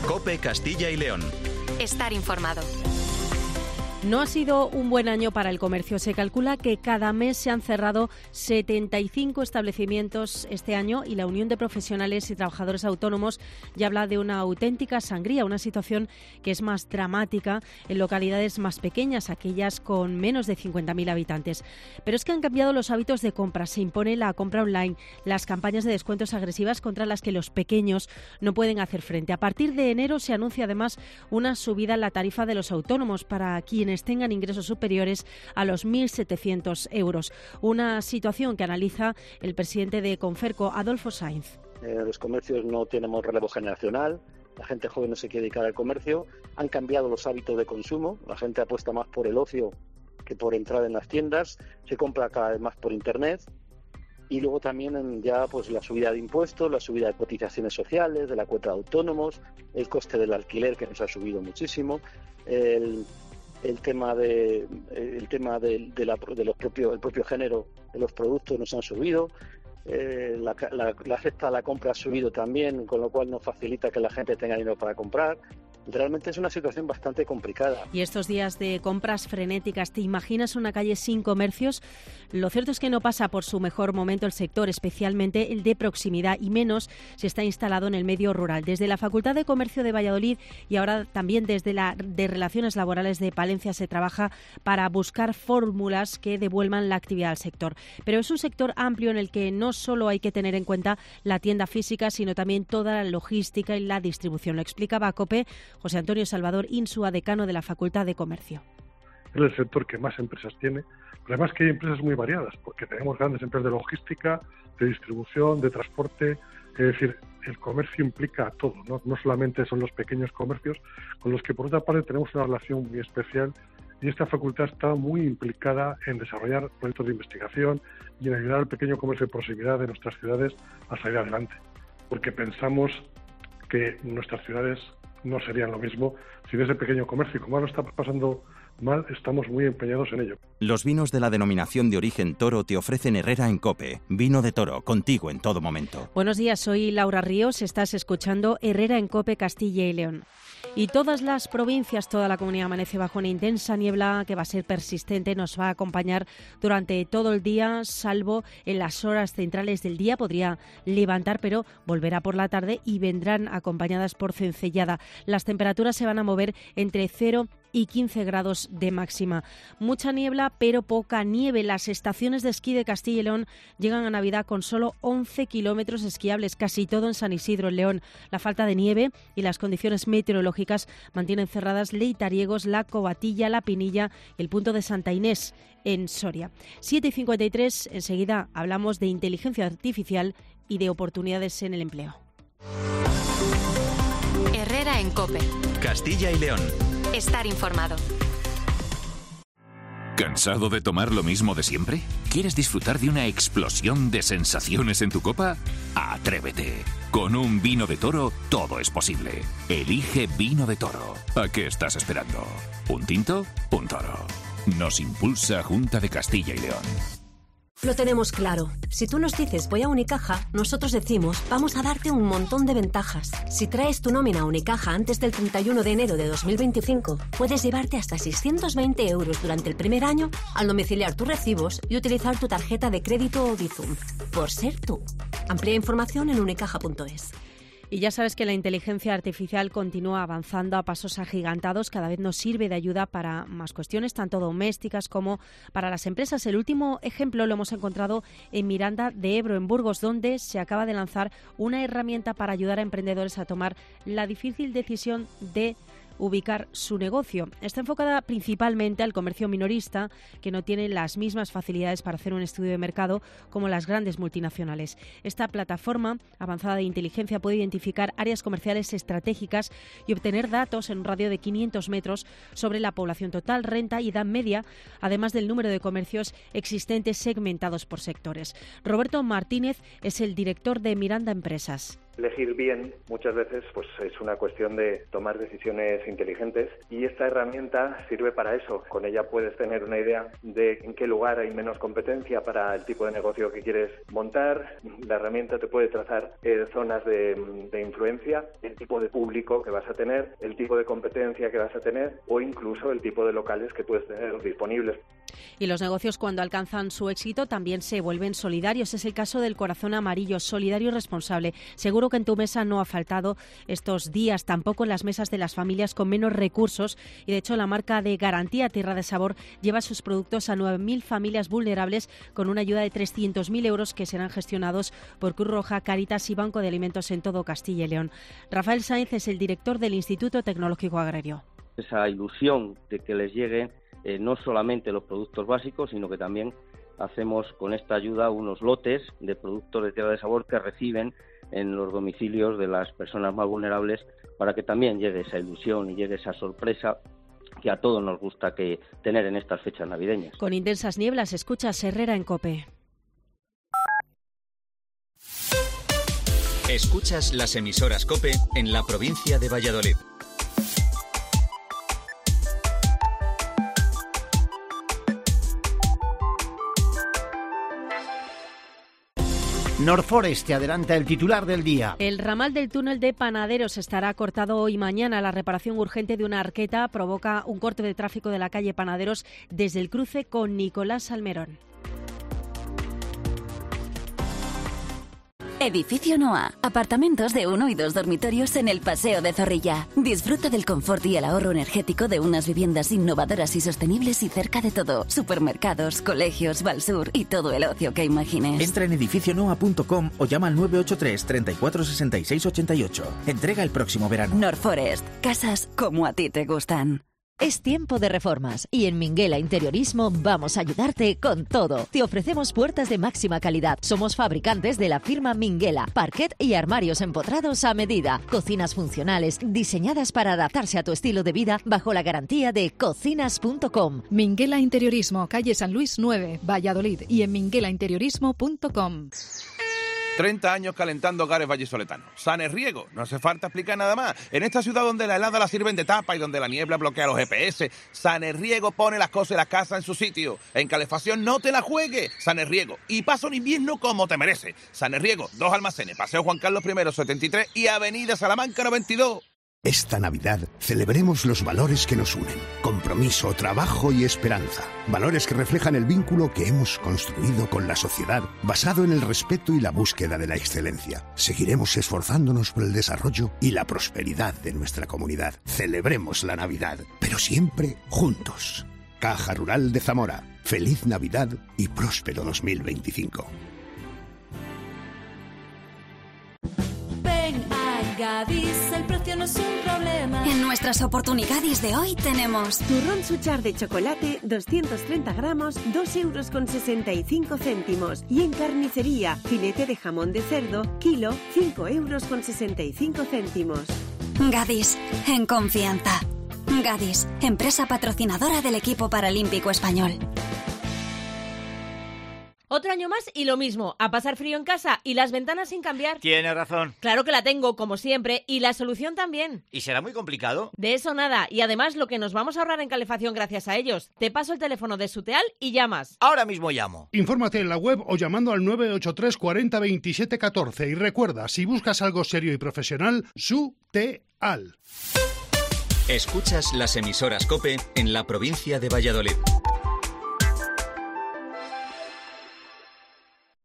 COPE Castilla y León. Estar informado. No ha sido un buen año para el comercio. Se calcula que cada mes se han cerrado 75 establecimientos este año y la Unión de Profesionales y Trabajadores Autónomos ya habla de una auténtica sangría, una situación que es más dramática en localidades más pequeñas, aquellas con menos de 50.000 habitantes. Pero es que han cambiado los hábitos de compra. Se impone la compra online, las campañas de descuentos agresivas contra las que los pequeños no pueden hacer frente. A partir de enero se anuncia además una subida en la tarifa de los autónomos para quienes tengan ingresos superiores a los 1.700 euros. Una situación que analiza el presidente de Conferco, Adolfo Sainz. Los comercios no tenemos relevo generacional, la gente joven no se quiere dedicar al comercio, han cambiado los hábitos de consumo, la gente apuesta más por el ocio que por entrar en las tiendas, se compra cada vez más por internet. Y luego también ya pues la subida de impuestos, la subida de cotizaciones sociales, de la cuota de autónomos, el coste del alquiler que nos ha subido muchísimo, el propio género de los productos nos han subido, la cesta de la compra ha subido también, con lo cual nos facilita que la gente tenga dinero para comprar. Realmente es una situación bastante complicada. Y estos días de compras frenéticas, ¿te imaginas una calle sin comercios? Lo cierto es que no pasa por su mejor momento el sector, especialmente el de proximidad, y menos si está instalado en el medio rural. Desde la Facultad de Comercio de Valladolid y ahora también desde la de Relaciones Laborales de Palencia se trabaja para buscar fórmulas que devuelvan la actividad al sector. Pero es un sector amplio en el que no solo hay que tener en cuenta la tienda física, sino también toda la logística y la distribución. Lo explicaba a COPE José Antonio Salvador Insua, decano de la Facultad de Comercio. Es el sector que más empresas tiene, pero además que hay empresas muy variadas, porque tenemos grandes empresas de logística, de distribución, de transporte. Es decir, el comercio implica a todo, no solamente son los pequeños comercios, con los que por otra parte tenemos una relación muy especial, y esta facultad está muy implicada en desarrollar proyectos de investigación y en ayudar al pequeño comercio de proximidad de nuestras ciudades a salir adelante, porque pensamos que nuestras ciudades no serían lo mismo sin ese pequeño comercio. Y como ahora lo estamos pasando mal, estamos muy empeñados en ello. Los vinos de la denominación de origen Toro te ofrecen Herrera en COPE. Vino de Toro, contigo en todo momento. Buenos días, soy Laura Ríos. Estás escuchando Herrera en COPE Castilla y León. Y todas las provincias, toda la comunidad amanece bajo una intensa niebla que va a ser persistente, nos va a acompañar durante todo el día, salvo en las horas centrales del día. Podría levantar, pero volverá por la tarde y vendrán acompañadas por cencellada. Las temperaturas se van a mover entre 0 y 15 grados de máxima. Mucha niebla, pero poca nieve. Las estaciones de esquí de Castilla y León llegan a Navidad con solo 11 kilómetros esquiables, casi todo en San Isidro, en León. La falta de nieve y las condiciones meteorológicas mantienen cerradas Leitariegos, La Covatilla, La Pinilla y el punto de Santa Inés, en Soria. 7:53, enseguida hablamos de inteligencia artificial y de oportunidades en el empleo. Herrera en COPE. Castilla y León. Estar informado. ¿Cansado de tomar lo mismo de siempre? ¿Quieres disfrutar de una explosión de sensaciones en tu copa? ¡Atrévete! Con un vino de Toro todo es posible. Elige Vino de Toro. ¿A qué estás esperando? ¿Un tinto? Un toro. Nos impulsa Junta de Castilla y León. Lo tenemos claro. Si tú nos dices voy a Unicaja, nosotros decimos vamos a darte un montón de ventajas. Si traes tu nómina a Unicaja antes del 31 de enero de 2025, puedes llevarte hasta 620 euros durante el primer año al domiciliar tus recibos y utilizar tu tarjeta de crédito o Bizum. Por ser tú. Amplía información en unicaja.es. Y ya sabes que la inteligencia artificial continúa avanzando a pasos agigantados. Cada vez nos sirve de ayuda para más cuestiones, tanto domésticas como para las empresas. El último ejemplo lo hemos encontrado en Miranda de Ebro, en Burgos, donde se acaba de lanzar una herramienta para ayudar a emprendedores a tomar la difícil decisión de ubicar su negocio. Está enfocada principalmente al comercio minorista, que no tiene las mismas facilidades para hacer un estudio de mercado como las grandes multinacionales. Esta plataforma avanzada de inteligencia puede identificar áreas comerciales estratégicas y obtener datos en un radio de 500 metros sobre la población total, renta y edad media, además del número de comercios existentes segmentados por sectores. Roberto Martínez es el director de Miranda Empresas. Elegir bien muchas veces pues es una cuestión de tomar decisiones inteligentes, y esta herramienta sirve para eso. Con ella puedes tener una idea de en qué lugar hay menos competencia para el tipo de negocio que quieres montar. La herramienta te puede trazar zonas de influencia, el tipo de público que vas a tener, el tipo de competencia que vas a tener o incluso el tipo de locales que puedes tener disponibles. Y los negocios, cuando alcanzan su éxito, también se vuelven solidarios. Es el caso del Corazón Amarillo, solidario y responsable. Seguro que en tu mesa no ha faltado estos días, tampoco en las mesas de las familias con menos recursos. Y de hecho, la marca de garantía Tierra de Sabor lleva sus productos a 9.000 familias vulnerables con una ayuda de 300.000 euros que serán gestionados por Cruz Roja, Cáritas y Banco de Alimentos en todo Castilla y León. Rafael Sáenz es el director del Instituto Tecnológico Agrario. Esa ilusión de que les lleguen no solamente los productos básicos, sino que también hacemos con esta ayuda unos lotes de productos de Tierra de Sabor que reciben en los domicilios de las personas más vulnerables, para que también llegue esa ilusión y llegue esa sorpresa que a todos nos gusta tener en estas fechas navideñas. Con intensas nieblas, escuchas Herrera en COPE. Escuchas las emisoras COPE en la provincia de Valladolid. Norforest te adelanta el titular del día. El ramal del túnel de Panaderos estará cortado hoy y mañana. La reparación urgente de una arqueta provoca un corte de tráfico de la calle Panaderos desde el cruce con Nicolás Salmerón. Edificio Noa. Apartamentos de 1 y 2 dormitorios en el Paseo de Zorrilla. Disfruta del confort y el ahorro energético de unas viviendas innovadoras y sostenibles y cerca de todo. Supermercados, colegios, Valsur y todo el ocio que imagines. Entra en edificionoa.com o llama al 983 34 66 88. Entrega el próximo verano. Norforest. Casas como a ti te gustan. Es tiempo de reformas y en Minguela Interiorismo vamos a ayudarte con todo. Te ofrecemos puertas de máxima calidad. Somos fabricantes de la firma Minguela, parquet y armarios empotrados a medida. Cocinas funcionales diseñadas para adaptarse a tu estilo de vida bajo la garantía de cocinas.com. Minguela Interiorismo, calle San Luis 9, Valladolid, y en minguelainteriorismo.com. 30 años calentando hogares vallisoletanos. Sanerriego, no hace falta explicar nada más. En esta ciudad donde la helada la sirven de tapa y donde la niebla bloquea los GPS, Sanerriego pone las cosas y las casas en su sitio. En calefacción no te la juegues. Sanerriego. Y pasa un invierno como te merece. Sanerriego, 2 almacenes, Paseo Juan Carlos I 73 y Avenida Salamanca 92. Esta Navidad celebremos los valores que nos unen: compromiso, trabajo y esperanza. Valores que reflejan el vínculo que hemos construido con la sociedad, basado en el respeto y la búsqueda de la excelencia. Seguiremos esforzándonos por el desarrollo y la prosperidad de nuestra comunidad. Celebremos la Navidad, pero siempre juntos. Caja Rural de Zamora. Feliz Navidad y próspero 2025. Gadis, el precio no es un problema. En nuestras oportunidades de hoy tenemos turrón Suchar de chocolate, 230 gramos, 2,65 €. Y en carnicería, filete de jamón de cerdo, kilo, 5,65 €. Gadis, en confianza. Gadis, empresa patrocinadora del equipo paralímpico español. Otro año más y lo mismo, a pasar frío en casa y las ventanas sin cambiar. Tiene razón. Claro que la tengo, como siempre, y la solución también. ¿Y será muy complicado? De eso nada, y además lo que nos vamos a ahorrar en calefacción gracias a ellos. Te paso el teléfono de Suteal y llamas. Ahora mismo llamo. Infórmate en la web o llamando al 983 40 27 14 y recuerda, si buscas algo serio y profesional, Suteal. Escuchas las emisoras COPE en la provincia de Valladolid.